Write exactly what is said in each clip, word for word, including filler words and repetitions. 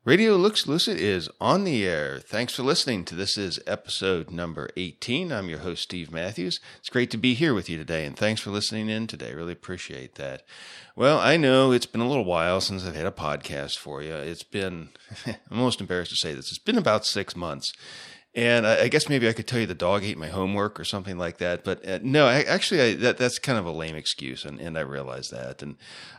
Radio Looks Lucid is on the air. Thanks for listening to this is episode number eighteen. I'm your host, Steve Matthews. It's great to be here with you today, and thanks for listening in today. Really appreciate that. Well, I know it's been a little while since I've had a podcast for you. It's been, I'm almost embarrassed to say this, it's been about six months. And I, I guess maybe I could tell you the dog ate my homework or something like that. But uh, no, I, actually, I, that that's kind of a lame excuse, and, and I realize that. And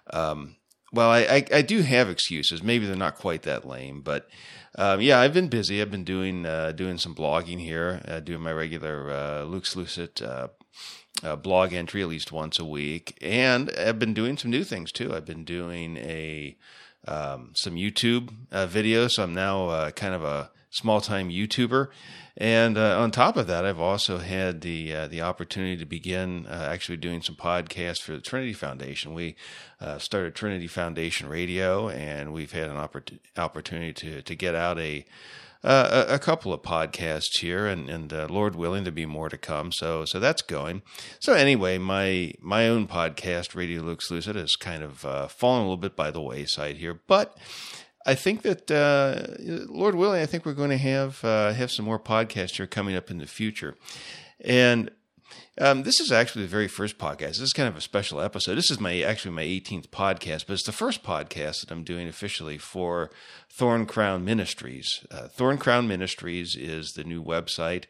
um Well, I, I, I do have excuses. Maybe they're not quite that lame, but um, yeah, I've been busy. I've been doing uh, doing some blogging here, uh, doing my regular uh, Lux Lucid uh, uh, blog entry at least once a week, and I've been doing some new things too. I've been doing a um, some YouTube uh, videos, so I'm now uh, kind of a small time YouTuber. And uh, on top of that, I've also had the uh, the opportunity to begin uh, actually doing some podcasts for the Trinity Foundation. We uh, started Trinity Foundation Radio, and we've had an oppor- opportunity to to get out a uh, a couple of podcasts here, and and uh, Lord willing, there'll be more to come. So so that's going. So anyway, my my own podcast, Radio Lux Lucid, has kind of uh, fallen a little bit by the wayside here, but I think that, uh, Lord willing, I think we're going to have uh, have some more podcasts here coming up in the future. And um, this is actually the very first podcast. This is kind of a special episode. This is my actually my eighteenth podcast, but it's the first podcast that I'm doing officially for Thorn Crown Ministries. Uh, Thorn Crown Ministries is the new website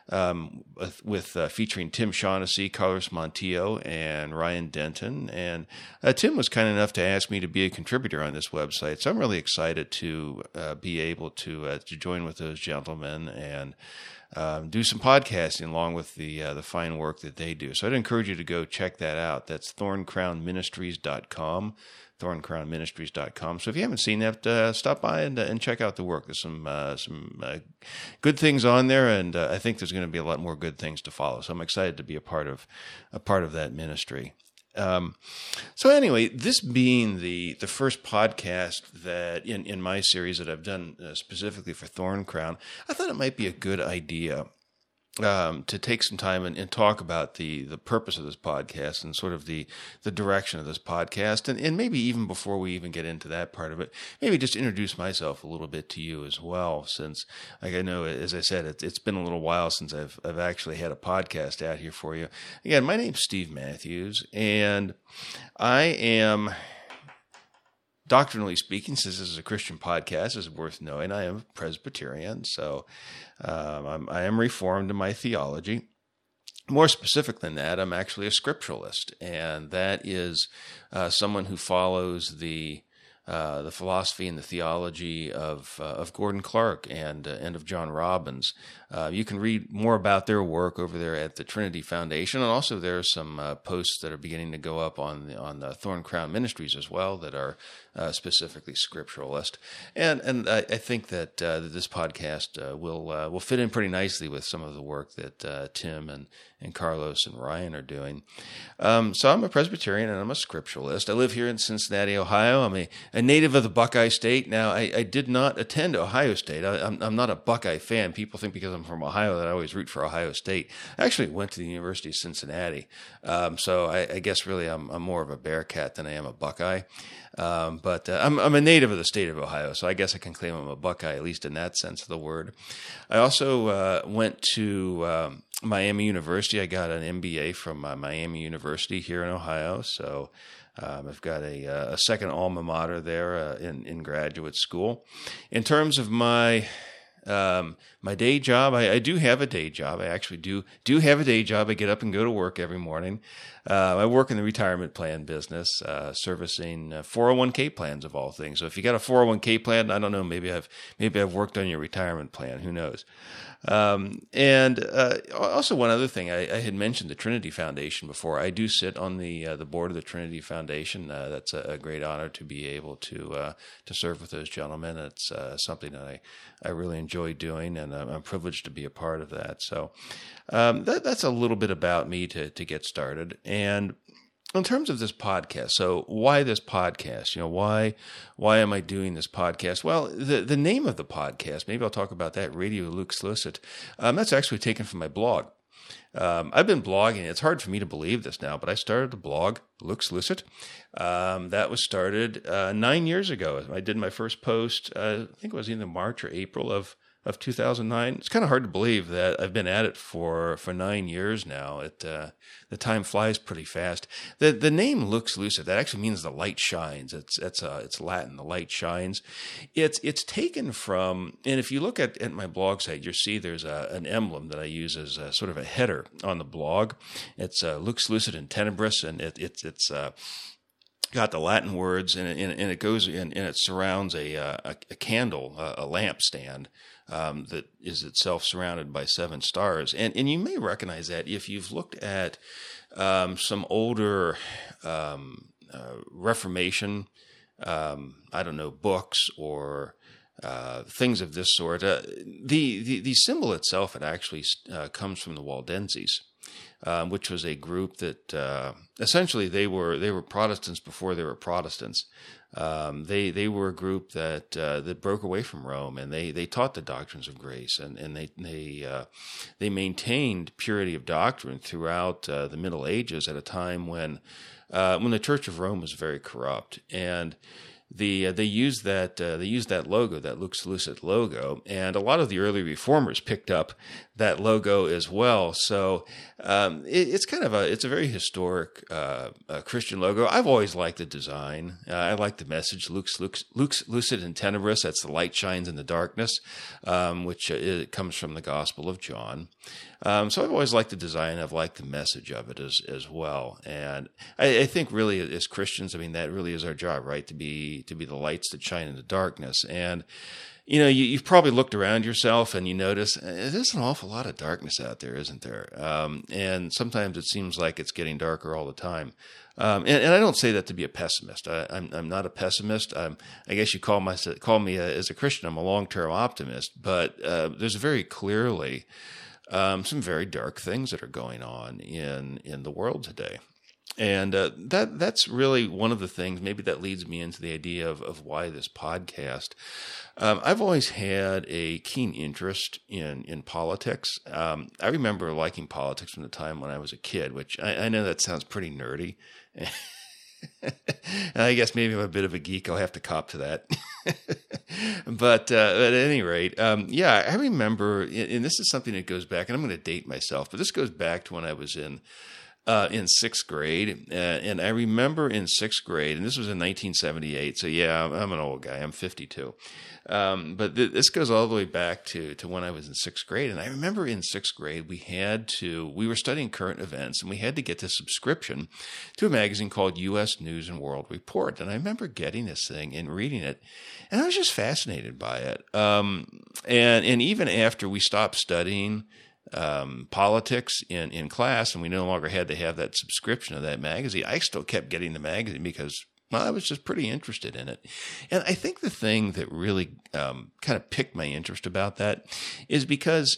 um, with, with uh, featuring Tim Shaughnessy, Carlos Montillo, and Ryan Denton. And uh, Tim was kind enough to ask me to be a contributor on this website, so I'm really excited to uh, be able to uh, to join with those gentlemen and um, do some podcasting along with the uh, the fine work that they do. So I'd encourage you to go check that out. That's thorn crown ministries dot com. thorn crown ministries dot com. So if you haven't seen that, uh, stop by and, uh, and check out the work. There's some uh, some uh, good things on there, and uh, I think there's going to be a lot more good things to follow. So I'm excited to be a part of a part of that ministry. Um, so anyway, this being the the first podcast that in, in my series that I've done uh, specifically for Thorn Crown, I thought it might be a good idea Um, to take some time and, and talk about the, the purpose of this podcast and sort of the, the direction of this podcast. And, and maybe even before we even get into that part of it, maybe just introduce myself a little bit to you as well, since, like I know, as I said, it, it's been a little while since I've, I've actually had a podcast out here for you. Again, my name's Steve Matthews, and I am, doctrinally speaking, since this is a Christian podcast, it's worth knowing, I am a Presbyterian, so um, I'm, I am Reformed in my theology. More specific than that, I'm actually a scripturalist, and that is uh, someone who follows the uh, the philosophy and the theology of uh, of Gordon Clark and uh, and of John Robbins. Uh, you can read more about their work over there at the Trinity Foundation, and also there are some uh, posts that are beginning to go up on the, on the Thorn Crown Ministries as well that are uh, specifically scripturalist. And and I, I think that, uh, that this podcast uh, will uh, will fit in pretty nicely with some of the work that uh, Tim and and Carlos and Ryan are doing. Um, so I'm a Presbyterian and I'm a scripturalist. I live here in Cincinnati, Ohio. I'm a, a native of the Buckeye State. Now, I, I did not attend Ohio State. I, I'm, I'm not a Buckeye fan. People think because I'm from Ohio that I always root for Ohio State. I actually went to the University of Cincinnati. Um, so I, I guess really I'm, I'm more of a Bearcat than I am a Buckeye. Um, but uh, I'm, I'm a native of the state of Ohio, so I guess I can claim I'm a Buckeye, at least in that sense of the word. I also uh, went to um, Miami University. I got an M B A from uh, Miami University here in Ohio, so um, I've got a, a second alma mater there uh, in, in graduate school. In terms of my Um, my day job, I, I do have a day job. I actually do do have a day job. I get up and go to work every morning. Uh, I work in the retirement plan business, uh, servicing uh, four oh one k plans of all things. So if you got a four oh one k plan, I don't know, maybe I've maybe I've worked on your retirement plan. Who knows? Um, and uh, also one other thing, I, I had mentioned the Trinity Foundation before. I do sit on the uh, the board of the Trinity Foundation. Uh, that's a, a great honor to be able to uh, to serve with those gentlemen. It's uh, something that I, I really enjoy doing, and I'm, I'm privileged to be a part of that. So um, that, that's a little bit about me to to get started. And in terms of this podcast, so why this podcast? You know, why why am I doing this podcast? Well, the the name of the podcast, maybe I'll talk about that, Radio Lux Lucid. Um, that's actually taken from my blog. Um, I've been blogging. It's hard for me to believe this now, but I started a blog, Lux Lucet. Um, that was started uh, nine years ago. I did my first post, uh, I think it was either March or April of of two thousand nine. It's kind of hard to believe that I've been at it for, for nine years now. It, uh, the time flies pretty fast. The, the name Lux Lucet, that actually means the light shines. It's, it's, uh, it's Latin, the light shines. It's, it's taken from, and if you look at, at my blog site, you'll see there's a, an emblem that I use as a, sort of a header on the blog. It's, uh, Lux Lucet in Tenebris, and it, it's, it's, uh, got the Latin words, and it, and it goes and, and it surrounds a, a, a candle, a, a lampstand um, that is itself surrounded by seven stars. And and you may recognize that if you've looked at um, some older um, uh, Reformation, um, I don't know, books or uh, things of this sort. Uh, the, the the symbol itself, it actually uh, comes from the Waldenses. Um, which was a group that uh, essentially they were they were Protestants before they were Protestants. Um, they they were a group that uh, that broke away from Rome, and they, they taught the doctrines of grace, and and they they uh, they maintained purity of doctrine throughout uh, the Middle Ages at a time when uh, when the Church of Rome was very corrupt. And The uh, they used that uh, they used that logo, that Lux Lucet logo, and a lot of the early reformers picked up that logo as well. So um, it, it's kind of a it's a very historic uh, uh, Christian logo. I've always liked the design. Uh, I like the message, Lux Lux Lux Lucet in Tenebris. That's the light shines in the darkness, um, which uh, it comes from the Gospel of John. Um, so I've always liked the design. I've liked the message of it as as well. And I, I think really as Christians, I mean, that really is our job, right? To be to be the lights that shine in the darkness. And you know, you, you've probably looked around yourself and you notice uh, there's an awful lot of darkness out there, isn't there? Um, and sometimes it seems like it's getting darker all the time. Um, and, and I don't say that to be a pessimist. I, I'm, I'm not a pessimist. I'm, I guess you call my call me a, as a Christian, I'm a long-term optimist. But uh, there's very clearly um, some very dark things that are going on in in the world today. And uh, that that's really one of the things, maybe that leads me into the idea of, of why this podcast. Um, I've always had a keen interest in, in politics. Um, I remember liking politics from the time when I was a kid, which I, I know that sounds pretty nerdy. And I guess maybe I'm a bit of a geek. I'll have to cop to that. but, uh, at any rate, um, yeah, I remember, and this is something that goes back, and I'm going to date myself, but this goes back to when I was in Uh, in sixth grade, uh, and I remember in sixth grade, and this was in nineteen seventy-eight, so yeah, I'm, I'm an old guy, I'm fifty-two, um, but th- this goes all the way back to, to when I was in sixth grade, and I remember in sixth grade, we had to, we were studying current events, and we had to get the subscription to a magazine called U S News and World Report, and I remember getting this thing and reading it, and I was just fascinated by it, um, and, and even after we stopped studying Um, politics in, in class, and we no longer had to have that subscription of that magazine, I still kept getting the magazine because, well, I was just pretty interested in it. And I think the thing that really um, kind of piqued my interest about that is because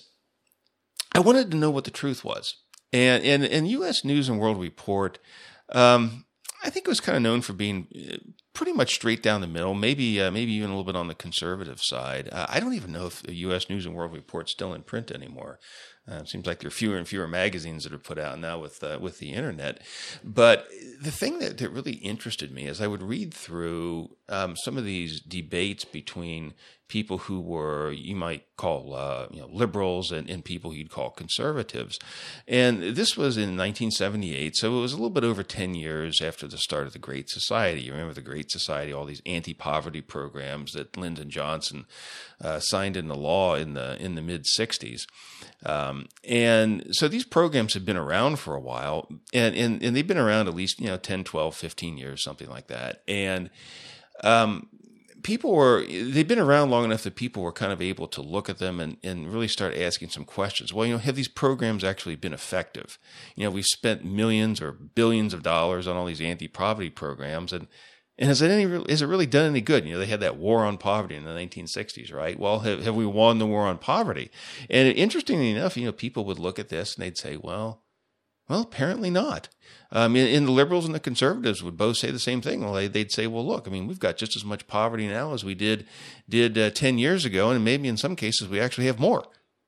I wanted to know what the truth was. And and, and U S News and World Report, um, I think it was kind of known for being pretty much straight down the middle, maybe uh, maybe even a little bit on the conservative side. Uh, I don't even know if the U S News and World Report's still in print anymore. Uh, it seems like there are fewer and fewer magazines that are put out now with uh, with the internet. But the thing that, that really interested me is I would read through um, some of these debates between people who were, you might call, uh, you know, liberals and, and people you'd call conservatives. And this was in nineteen seventy-eight, so it was a little bit over ten years after the start of the Great Society. You remember the Great Society, all these anti-poverty programs that Lyndon Johnson uh, signed into law in the in the mid-sixties. Um, and so these programs have been around for a while, and, and, and they've been around at least, you know, ten, twelve, fifteen years, something like that. And um, people were, they've been around long enough that people were kind of able to look at them and, and really start asking some questions. Well, you know, have these programs actually been effective? You know, we've spent millions or billions of dollars on all these anti-poverty programs, and And has it any? Has it really done any good? You know, they had that war on poverty in the nineteen sixties, right? Well, have, have we won the war on poverty? And interestingly enough, you know, people would look at this and they'd say, well, well, apparently not. Um, and, and the liberals and the conservatives would both say the same thing. Well, they, they'd say, well, look, I mean, we've got just as much poverty now as we did did uh, ten years ago, and maybe in some cases we actually have more.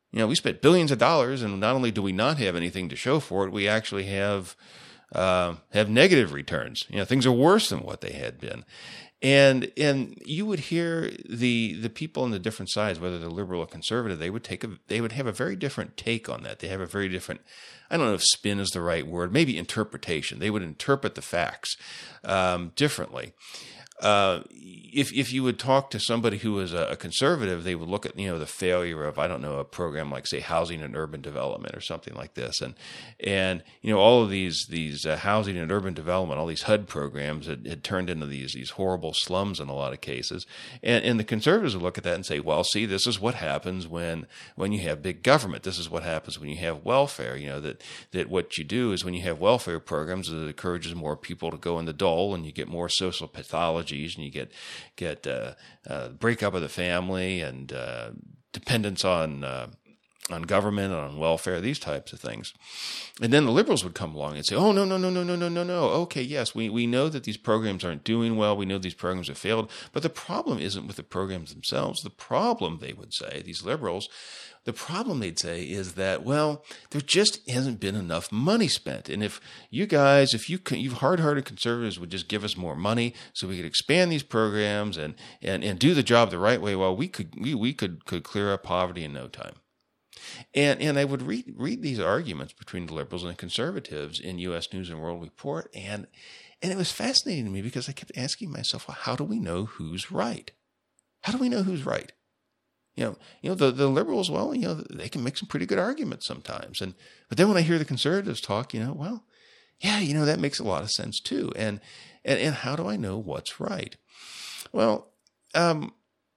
You know, we spent billions of dollars, and not only do we not have anything to show for it, we actually have uh, have negative returns. You know, things are worse than what they had been. And and you would hear the the people on the different sides, whether they're liberal or conservative, they would take a they would have a very different take on that. They have a very different, I don't know if spin is the right word, maybe interpretation. They would interpret the facts um, differently. Uh, if if you would talk to somebody who was a, a conservative, they would look at, you know, the failure of, I don't know, a program like, say, housing and urban development or something like this, and and you know, all of these these uh, housing and urban development, all these H U D programs had, had turned into these these horrible slums in a lot of cases, and and the conservatives would look at that and say, well, see, this is what happens when when you have big government. This is what happens when you have welfare. You know, that that what you do is when you have welfare programs, it encourages more people to go in the dole, and you get more social pathology. And you get get uh, uh, breakup of the family and uh, dependence on uh, on government and on welfare, these types of things. And then the liberals would come along and say, "Oh no no no no no no no no. Okay, yes, we we know that these programs aren't doing well. We know these programs have failed. But the problem isn't with the programs themselves. The problem," they would say, these liberals, the problem, they'd say, is that, well, there just hasn't been enough money spent. And if you guys, if you you hard-hearted conservatives would just give us more money so we could expand these programs and and, and do the job the right way, well, we could we, we could could clear up poverty in no time. And and I would read read these arguments between the liberals and the conservatives in U S News and World Report, and and it was fascinating to me because I kept asking myself, well, how do we know who's right? How do we know who's right? You know, you know the, the liberals, well, you know, they can make some pretty good arguments sometimes. And but then when I hear the conservatives talk, you know, well, yeah, you know, that makes a lot of sense too. And and, and how do I know what's right? Well, um,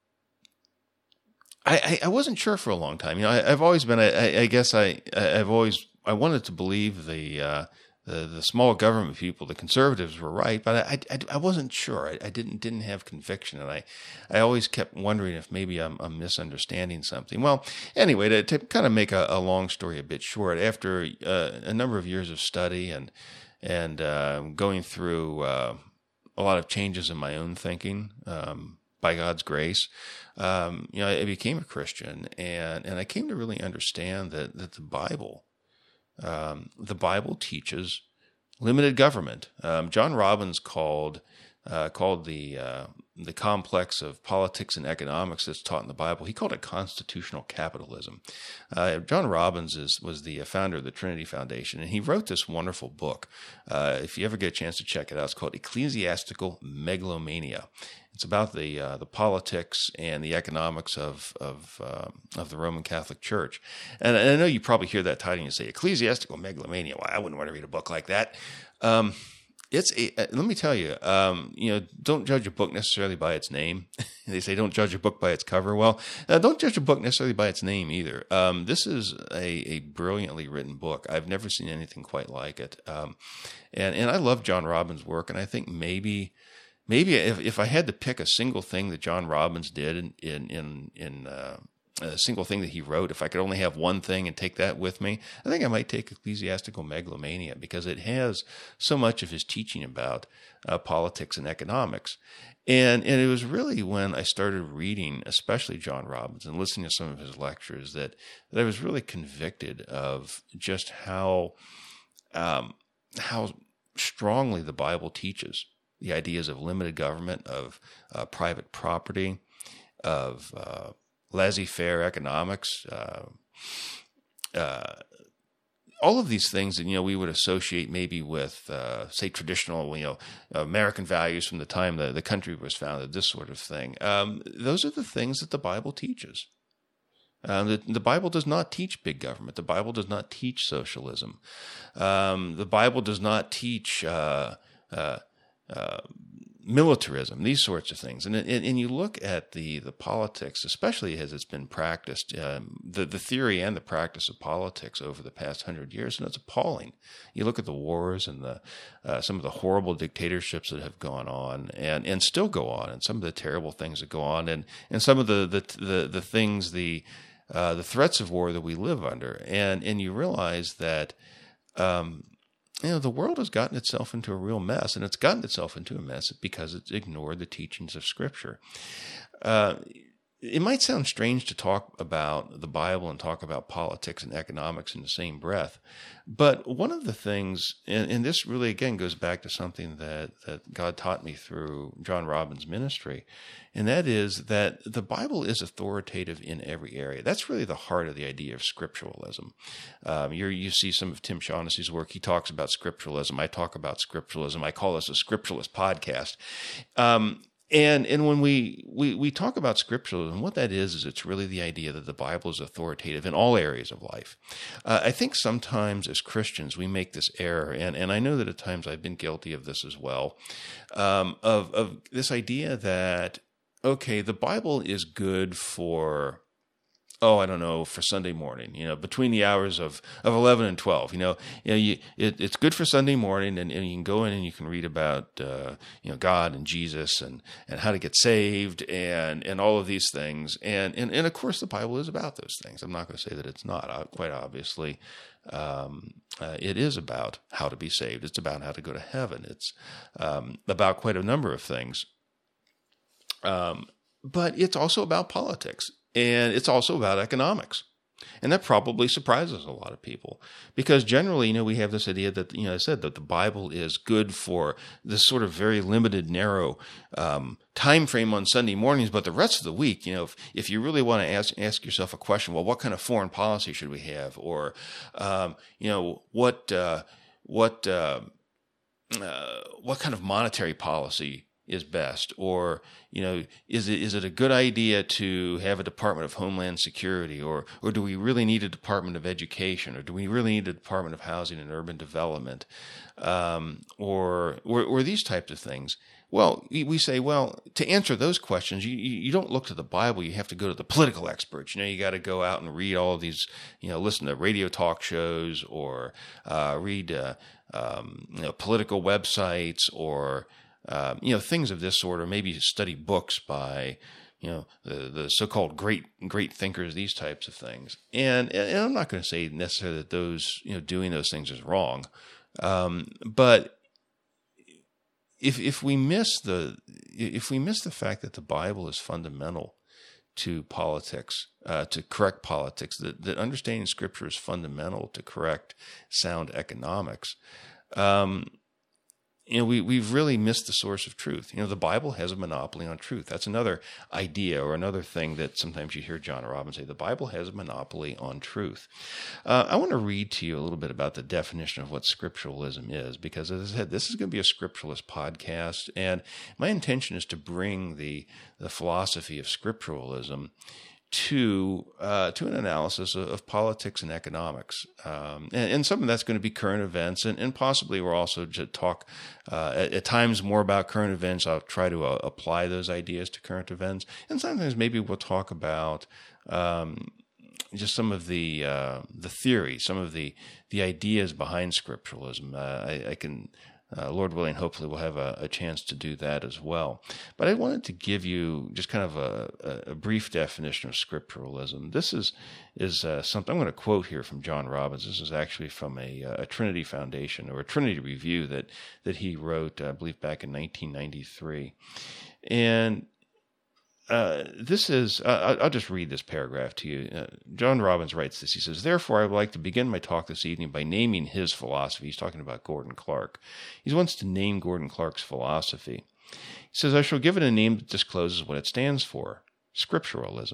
I, I wasn't sure for a long time. You know, I, I've always been, I, I guess I, I've always, I wanted to believe the, uh, the, the small government people, the conservatives were right, but I, I, I wasn't sure. I, I didn't, didn't have conviction. And I, I always kept wondering if maybe I'm, I'm misunderstanding something. Well, anyway, to, to kind of make a, a long story a bit short, after uh, a number of years of study and, and, uh, going through, uh, a lot of changes in my own thinking, um, by God's grace, um, you know, I became a Christian, and, and I came to really understand that, that the Bible, um, the Bible teaches limited government. Um, John Robbins called uh, called the uh, the complex of politics and economics that's taught in the Bible, he called it constitutional capitalism. Uh, John Robbins is, was the founder of the Trinity Foundation, and he wrote this wonderful book. Uh, if you ever get a chance to check it out, it's called Ecclesiastical Megalomania. It's about the uh, the politics and the economics of of um, of the Roman Catholic Church. And, and I know you probably hear that title and you say, Ecclesiastical Megalomania. Well, I wouldn't want to read a book like that. Um, it's a, let me tell you, um, you know, don't judge a book necessarily by its name. They say don't judge a book by its cover. Well, uh, don't judge a book necessarily by its name either. Um, this is a, a brilliantly written book. I've never seen anything quite like it. Um, and, and I love John Robbins' work, and I think maybe Maybe if, if I had to pick a single thing that John Robbins did in in in, in uh, a single thing that he wrote, if I could only have one thing and take that with me, I think I might take Ecclesiastical Megalomania, because it has so much of his teaching about uh, politics and economics. And and it was really when I started reading, especially John Robbins, and listening to some of his lectures, that, that I was really convicted of just how um, how strongly the Bible teaches the ideas of limited government, of uh, private property, of uh, laissez-faire economics, uh, uh, all of these things that, you know, we would associate maybe with, uh, say, traditional, you know, American values from the time the, the country was founded, this sort of thing. Um, those are the things that the Bible teaches. Um, the, the Bible does not teach big government. The Bible does not teach socialism. Um, the Bible does not teach uh, uh, Uh, militarism, these sorts of things. And, and and you look at the the politics, especially as it's been practiced, um, the, the theory and the practice of politics over the past hundred years, and it's appalling. You look at the wars and the uh, some of the horrible dictatorships that have gone on and, and still go on, and some of the terrible things that go on, and, and some of the the the, the things, the uh, the threats of war that we live under. And, and you realize that um, you know, the world has gotten itself into a real mess, and it's gotten itself into a mess because it's ignored the teachings of Scripture. Uh, it might sound strange to talk about the Bible and talk about politics and economics in the same breath, but one of the things, and, and this really again goes back to something that, that God taught me through John Robbins' ministry, and that is that the Bible is authoritative in every area. That's really the heart of the idea of scripturalism. Um, you you see some of Tim Shaughnessy's work. He talks about scripturalism. I talk about scripturalism. I call this a scripturalist podcast. Um, And and when we, we, we talk about scripturalism, what that is, is it's really the idea that the Bible is authoritative in all areas of life. Uh, I think sometimes as Christians, we make this error, and, and I know that at times I've been guilty of this as well, um, of, of this idea that, okay, the Bible is good for, oh, I don't know, for Sunday morning, you know, between the hours of, of eleven and twelve, you know, you know you, it, it's good for Sunday morning, and, and you can go in and you can read about, uh, you know, God and Jesus and, and how to get saved and, and all of these things. And, and, and of course the Bible is about those things. I'm not going to say that it's not. Uh, quite obviously, um, uh, it is about how to be saved. It's about how to go to heaven. It's, um, about quite a number of things. Um, but it's also about politics. And it's also about economics. And that probably surprises a lot of people because generally, you know, we have this idea that, you know, I said that the Bible is good for this sort of very limited, narrow um, time frame on Sunday mornings. But the rest of the week, you know, if, if you really want to ask, ask yourself a question, well, what kind of foreign policy should we have? Or, um, you know, what, uh, what, uh, uh, what kind of monetary policy is best? Or, you know, is it is it a good idea to have a Department of Homeland Security, or or do we really need a Department of Education, or do we really need a Department of Housing and Urban Development, um, or, or or these types of things? Well, we say, well, to answer those questions, you you don't look to the Bible. You have to go to the political experts. You know, you got to go out and read all of these, you know, listen to radio talk shows, or uh, read uh, um, you know, political websites, or Um, you know, things of this sort, or maybe study books by, you know, the, the so-called great, great thinkers, these types of things. And, and I'm not going to say necessarily that those, you know, doing those things is wrong. Um, but if, if we miss the, if we miss the fact that the Bible is fundamental to politics, uh, to correct politics, that, that understanding Scripture is fundamental to correct sound economics, um, you know, we, we've really missed the source of truth. You know, the Bible has a monopoly on truth. That's another idea or another thing that sometimes you hear John Robbins say. The Bible has a monopoly on truth. Uh, I want to read to you a little bit about the definition of what scripturalism is, because as I said, this is going to be a scripturalist podcast, and my intention is to bring the, the philosophy of scripturalism to uh, to an analysis of, of politics and economics. Um, and, and some of that's going to be current events, and, and possibly we'll also just talk uh, at, at times more about current events. I'll try to uh, apply those ideas to current events. And sometimes maybe we'll talk about um, just some of the uh, the theory, some of the, the ideas behind scripturalism. Uh, I, I can... Uh, Lord willing, hopefully we'll have a, a chance to do that as well. But I wanted to give you just kind of a, a brief definition of scripturalism. This is is uh, something I'm going to quote here from John Robbins. This is actually from a, a Trinity Foundation or a Trinity Review that that he wrote, I believe, back in nineteen ninety-three. And Uh, this is, uh, I'll just read this paragraph to you. Uh, John Robbins writes this. He says, "Therefore, I would like to begin my talk this evening by naming his philosophy." He's talking about Gordon Clark. He wants to name Gordon Clark's philosophy. He says, "I shall give it a name that discloses what it stands for, scripturalism."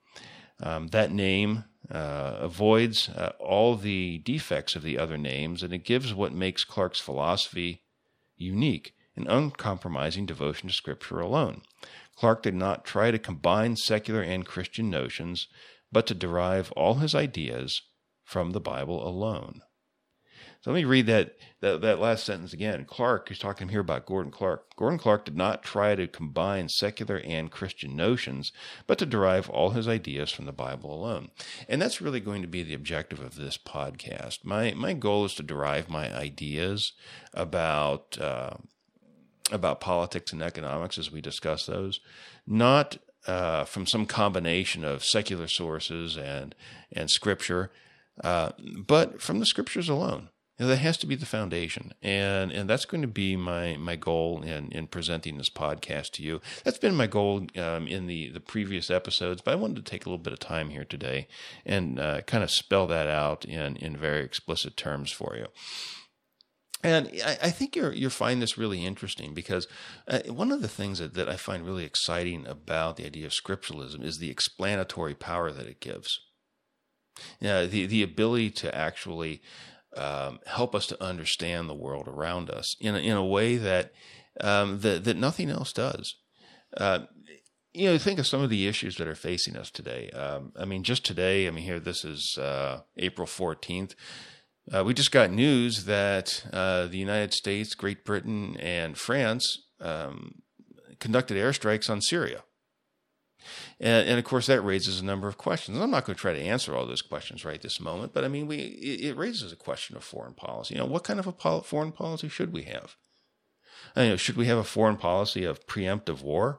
Um, that name uh, avoids uh, all the defects of the other names, and it gives what makes Clark's philosophy unique, an uncompromising devotion to Scripture alone. Clark did not try to combine secular and Christian notions, but to derive all his ideas from the Bible alone. So let me read that, that, that last sentence again. Clark, he's talking here about Gordon Clark. Gordon Clark did not try to combine secular and Christian notions, but to derive all his ideas from the Bible alone. And that's really going to be the objective of this podcast. My, my goal is to derive my ideas about uh, about politics and economics as we discuss those, not uh, from some combination of secular sources and and Scripture, uh, but from the Scriptures alone. You know, that has to be the foundation, and and that's going to be my my goal in in presenting this podcast to you. That's been my goal um, in the the previous episodes, but I wanted to take a little bit of time here today and uh, kind of spell that out in in very explicit terms for you. And I, I think you're you'll find this really interesting because uh, one of the things that, that I find really exciting about the idea of scripturalism is the explanatory power that it gives. Yeah, the the ability to actually Um, help us to understand the world around us in a, in a way that um, that that nothing else does. Uh, you know, think of some of the issues that are facing us today. Um, I mean, just today, I mean, here this is uh, April fourteenth. Uh, we just got news that uh, the United States, Great Britain, and France um, conducted airstrikes on Syria. And, and of course, that raises a number of questions. I'm not going to try to answer all those questions right this moment, but I mean, we it, it raises a question of foreign policy. You know, what kind of a pol- foreign policy should we have? I mean, should we have a foreign policy of preemptive war?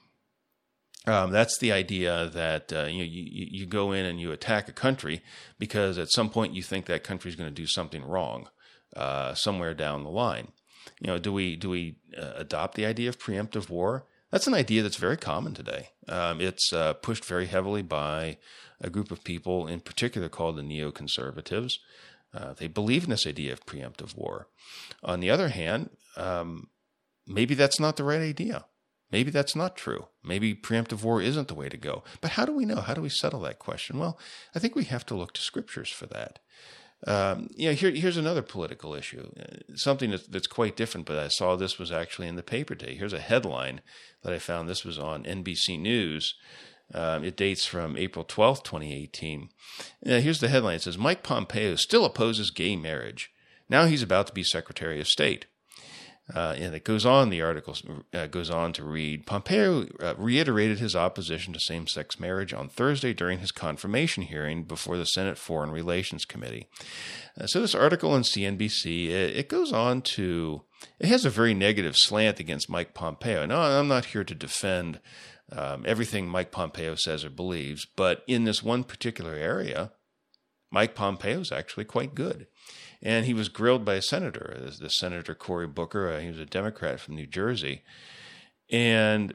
Um, that's the idea that uh, you, know, you you go in and you attack a country because at some point you think that country is going to do something wrong uh, somewhere down the line. You know, do we do we uh, adopt the idea of preemptive war? That's an idea that's very common today. Um, it's uh, pushed very heavily by a group of people, in particular called the neoconservatives. Uh, they believe in this idea of preemptive war. On the other hand, um, maybe that's not the right idea. Maybe that's not true. Maybe preemptive war isn't the way to go. But how do we know? How do we settle that question? Well, I think we have to look to scriptures for that. Um, you know, here, here's another political issue, something that's, that's quite different, but I saw this was actually in the paper today. Here's a headline that I found. This was on N B C News. Um, it dates from April twelfth, twenty eighteen. Uh, here's the headline. It says, Mike Pompeo still opposes gay marriage. Now he's about to be Secretary of State. Uh, and it goes on, the article uh, goes on to read, Pompeo uh, reiterated his opposition to same-sex marriage on Thursday during his confirmation hearing before the Senate Foreign Relations Committee. Uh, so this article on C N B C, it, it goes on to, it has a very negative slant against Mike Pompeo. Now, I'm not here to defend um, everything Mike Pompeo says or believes, but in this one particular area, Mike Pompeo is actually quite good. And he was grilled by a senator, the Senator Cory Booker. Uh, he was a Democrat from New Jersey. And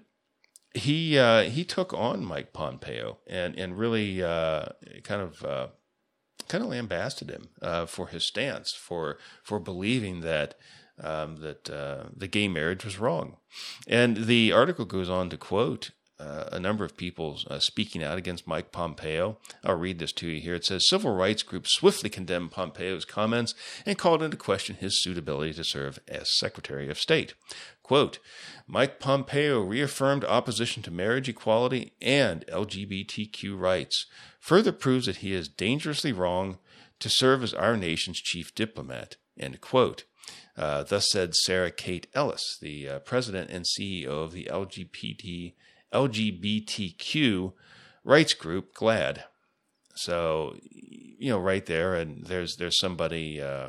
he uh, he took on Mike Pompeo and, and really uh, kind of uh, kind of lambasted him uh, for his stance, for for believing that um, that uh, the gay marriage was wrong. And the article goes on to quote Uh, a number of people uh, speaking out against Mike Pompeo. I'll read this to you here. It says, civil rights groups swiftly condemned Pompeo's comments and called into question his suitability to serve as Secretary of State. Quote, Mike Pompeo reaffirmed opposition to marriage equality and L G B T Q rights, further proves that he is dangerously wrong to serve as our nation's chief diplomat. End quote. Uh, thus said Sarah Kate Ellis, the uh, president and C E O of the L G B T L G B T Q rights group, GLAAD. So, you know, right there, and there's there's somebody uh,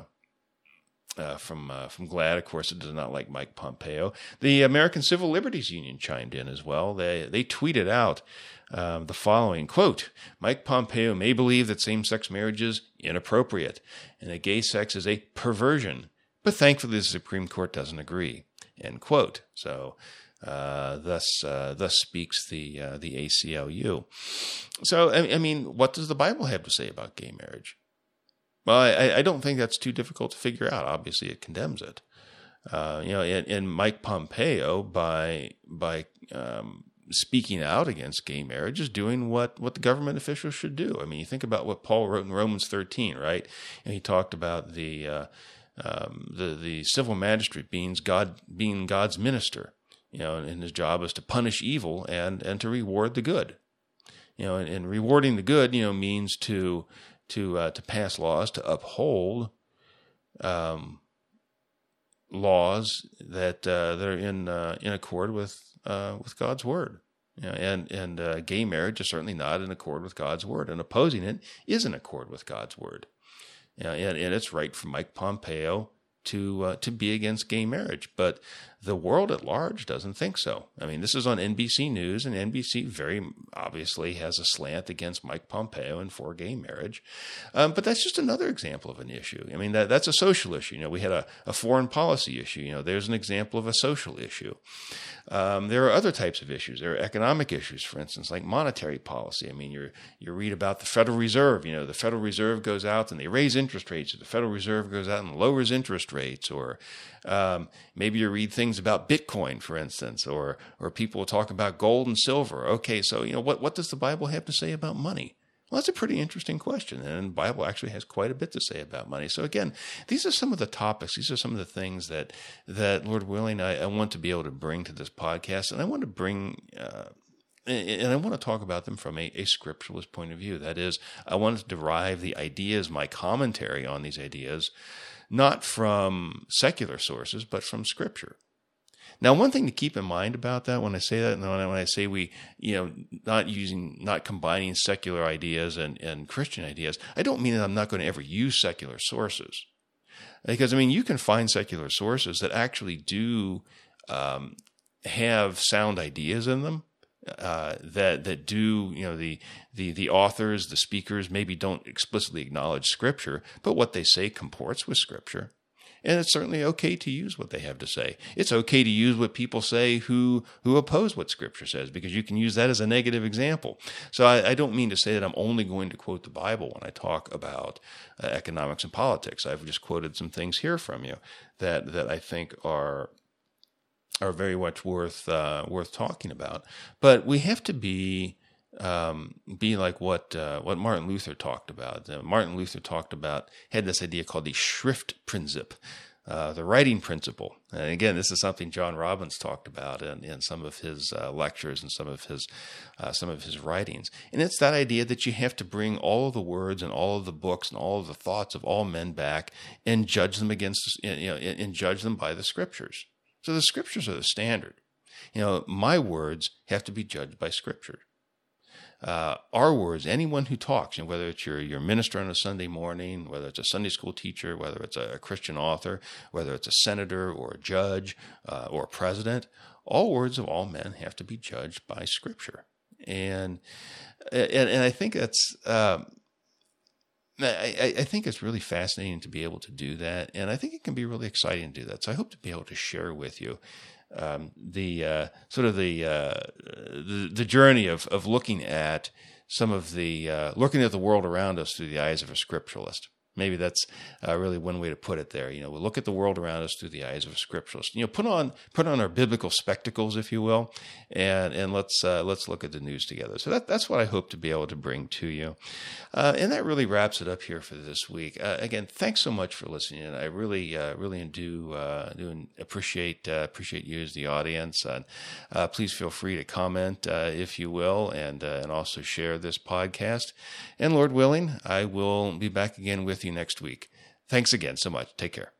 uh, from uh, from GLAAD, of course, that does not like Mike Pompeo. The American Civil Liberties Union chimed in as well. They they tweeted out um, the following, quote, Mike Pompeo may believe that same-sex marriage is inappropriate and that gay sex is a perversion, but thankfully the Supreme Court doesn't agree, end quote. So, Uh, thus, uh, thus speaks the uh, the A C L U. So, I, I mean, what does the Bible have to say about gay marriage? Well, I, I don't think that's too difficult to figure out. Obviously, it condemns it. Uh, you know, and, and Mike Pompeo, by by um, speaking out against gay marriage, is doing what what the government officials should do. I mean, you think about what Paul wrote in Romans thirteen, right? And he talked about the uh, um, the the civil magistrate being God being God's minister. You know, and his job is to punish evil and, and to reward the good. You know, and, and rewarding the good, you know, means to to uh, to pass laws to uphold um, laws that uh, that are in uh, in accord with uh, with God's word. You know, and and uh, gay marriage is certainly not in accord with God's word, and opposing it is in accord with God's word. You know, and, and it's right for Mike Pompeo to uh, to be against gay marriage, but the world at large doesn't think so. I mean, this is on N B C News, and N B C very obviously has a slant against Mike Pompeo and for gay marriage. Um, but that's just another example of an issue. I mean, that that's a social issue. You know, we had a, a foreign policy issue. You know, there's an example of a social issue. Um, there are other types of issues. There are economic issues, for instance, like monetary policy. I mean, you you read about the Federal Reserve. You know, the Federal Reserve goes out and they raise interest rates, or the Federal Reserve goes out and lowers interest rates, or um, maybe you read things about Bitcoin, for instance, or or people talk about gold and silver. Okay, so you know what what does the Bible have to say about money? Well, that's a pretty interesting question, and the Bible actually has quite a bit to say about money. So again, these are some of the topics. These are some of the things that, that Lord willing, I, I want to be able to bring to this podcast, and I want to bring, uh, and I want to talk about them from a, a scripturalist point of view. That is, I want to derive the ideas, my commentary on these ideas, not from secular sources, but from Scripture. Now, one thing to keep in mind about that, when I say that, and when I, when I say we, you know, not using, not combining secular ideas and, and Christian ideas, I don't mean that I'm not going to ever use secular sources. Because, I mean, you can find secular sources that actually do um, have sound ideas in them, uh, that that do, you know, the, the, the authors, the speakers maybe don't explicitly acknowledge Scripture, but what they say comports with Scripture. And it's certainly okay to use what they have to say. It's okay to use what people say who who oppose what Scripture says, because you can use that as a negative example. So I, I don't mean to say that I'm only going to quote the Bible when I talk about uh, economics and politics. I've just quoted some things here from you that that I think are are very much worth uh, worth talking about. But we have to be. Um, be like what uh, what Martin Luther talked about. Uh, Martin Luther talked about, had this idea called the Schriftprinzip, uh, the writing principle. And again, this is something John Robbins talked about in, in some of his uh, lectures and some of his uh, some of his writings. And it's that idea that you have to bring all of the words and all of the books and all of the thoughts of all men back and judge them against, you know, and judge them by the Scriptures. So the Scriptures are the standard. You know, my words have to be judged by Scripture. Uh, our words, anyone who talks, you know, whether it's your, your minister on a Sunday morning, whether it's a Sunday school teacher, whether it's a, a Christian author, whether it's a senator or a judge uh, or a president, all words of all men have to be judged by Scripture. And and, and I think that's um, I, I think it's really fascinating to be able to do that, and I think it can be really exciting to do that. So I hope to be able to share with you Um, the uh, sort of the, uh, the the journey of of looking at some of the uh, looking at the world around us through the eyes of a scripturalist. Maybe that's uh, really one way to put it there. You know, we'll look at the world around us through the eyes of a scripturalist. You know, put on put on our biblical spectacles, if you will, and and let's uh, let's look at the news together. So that that's what I hope to be able to bring to you, uh, and that really wraps it up here for this week. Uh, again, thanks so much for listening. And I really uh, really do uh, do appreciate uh, appreciate you as the audience. And uh, please feel free to comment uh, if you will, and uh, and also share this podcast. And Lord willing, I will be back again with you next week. Thanks again so much. Take care.